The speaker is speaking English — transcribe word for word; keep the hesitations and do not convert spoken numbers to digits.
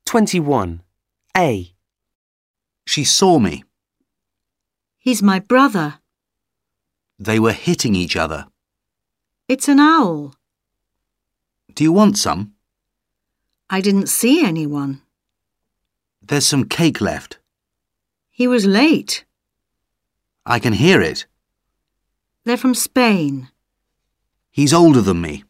twenty-one. A. She saw me. He's my brother. They were hitting each other. It's an owl. Do you want some? I didn't see anyone. There's some cake left. He was late. I can hear it. They're from Spain. He's older than me.